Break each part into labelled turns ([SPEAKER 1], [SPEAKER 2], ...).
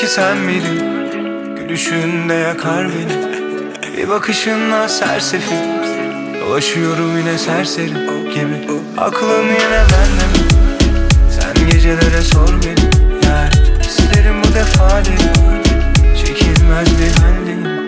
[SPEAKER 1] sen miydin? Gülüşünde yakar beni. Bir bakışınla sersefil dolaşıyorum yine serseri gibi. Aklın yine bende mi? Sen gecelere sor beni. Yani isterim bu defa değil. Çekilmez bir haldeyim.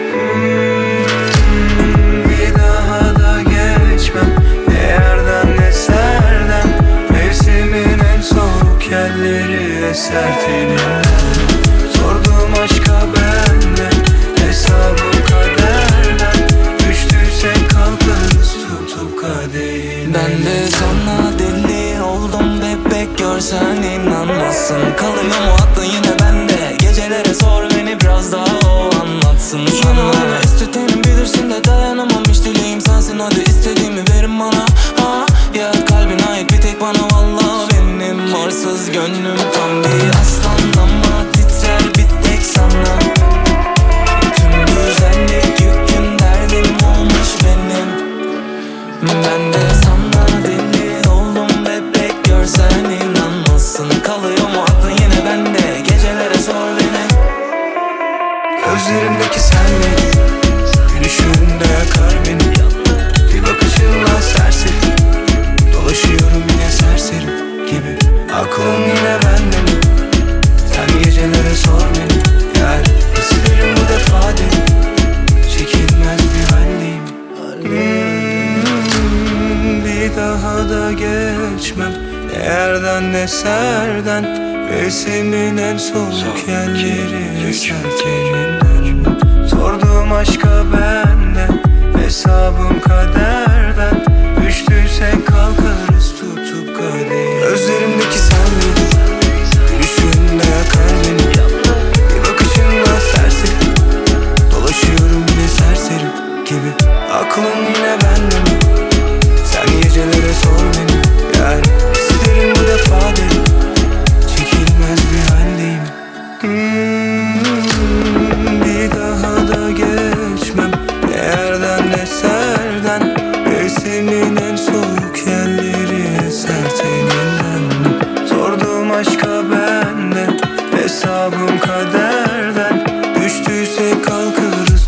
[SPEAKER 1] Bir daha da geçmem ne yerden ne serden. Mevsimin en soğuk yerleri eser teninden. Sorduğum aşka bende, hesabım kaderden. Düştüysek kalkarız tutup kadehinden.
[SPEAKER 2] Ben de sana deli oldum bebek, görsen inanmazsın. Kalıyor mu aklın yine bende? Gecelere sor beni, biraz daha o anlatsın sana. Üstü tenim bilirsin de dayanamamış dileğim sensin. Hadi istediğimi verin bana. Ha ya kalbin ait bir tek bana. Vallahi benim arsız gönlüm tam bir aslan ama titrer bir tek sana. Tüm güzellik yükün derdim olmuş benim. Ben de sana deli oldum bebek, görsen inanmazsın. Kalıyor mu aklın yine bende? Gecelere sor beni.
[SPEAKER 1] Gözlerimdeki sen miydin? Gülüşünde yakar beni. Bir bakışınla sersefil dolaşıyorum yine serseri gibi. Aklım yine bende mi? Sen gecelere sor beni. Yani isterim bu defa değil. Çekilmez bir haldeyim. Bir daha da geçmem ne yerden ne serden. Mevsimin en soğuk yerleri eser teninden. Sorduğum aşka bende, hesabım kaderden. Düştüysek kalkarız tutup kadehi. Gözlerimdeki sen miydin? Gülüşünde yakar beni. Bir bakışınla sersefil dolaşıyorum yine serseri gibi. Aklım yine bende mi? Sen gecelere sor beni. Yani isterim bu defa değil. Çekilmez bir haldeyim. Bir daha da geçmem ne yerden ne serden. Mevsimin en soğuk yerleri eser teninden. Sorduğum aşka bende, hesabım kaderden. Düştüysek kalkarız.